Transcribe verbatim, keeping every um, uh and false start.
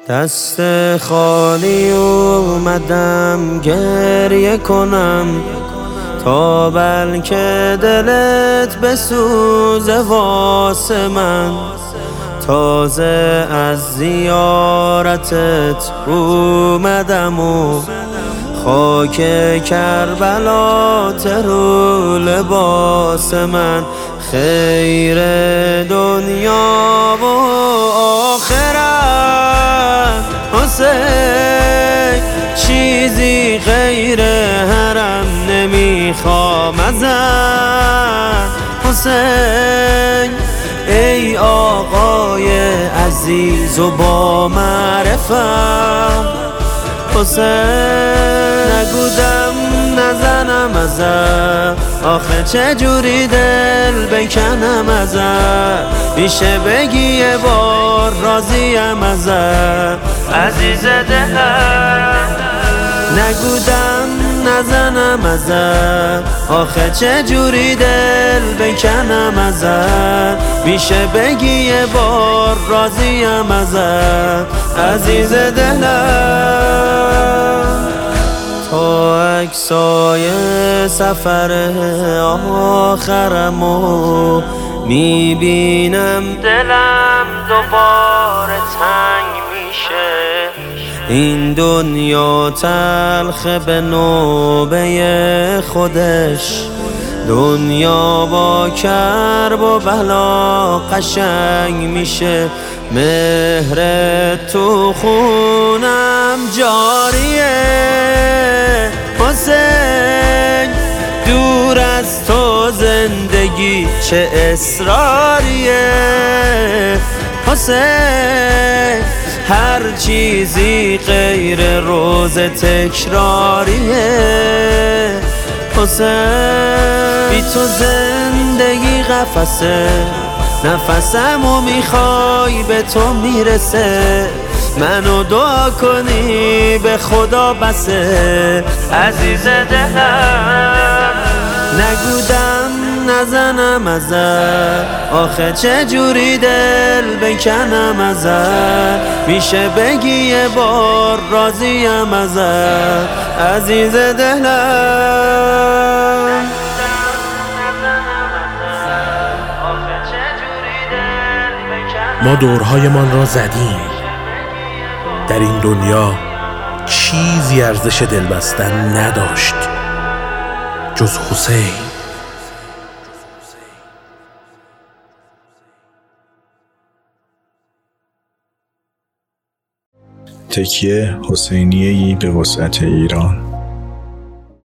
دست خالی اومدم گریه کنم تا بلکه دلت بسوزه واسه من. تازه از زیارتت اومدم و خاک کربلا رو لباس من. خیر دنیا و آخرت حسین، چیزی غیر حرم نمیخوام ازت حسین. ای آقای عزیز و با معرفت حسین، نگودم نزنم ازت، آخه چجوری دل بکنم ازت. میشه بگی یه بار راضیم ازت عزیز دلم، نگودم نزنم ازت، آخه چجوری دل بکنم ازت. میشه بگی یه بار راضیم ازت عزیز دلم. تا عکسای سفر آخرمو میبینم دلم دوباره تنگ میشه. این دنیا تلخ به نوبه خودش، دنیا با کرب و بلا قشنگ میشه. مهر تو خونم جاریه حسین، دور از تو زندگی چه اصراریه حسین. هر چیزی غیر روز تکراریه حسین. بی تو زندگی قفسه، نفسمو میخوای به تو میرسه. منو دعا کنی به خدا بسه عزیز دلم، نگودم نزنم ازت، آخه چجوری دل بکنم ازت. میشه بگی یه بار راضیم ازت عزیز دلم. ما دورهایمان را زدیم، در این دنیا چیزی ارزش دل بستن نداشت جز حسین. تکیه حسینیه‌ای به وسعت ایران.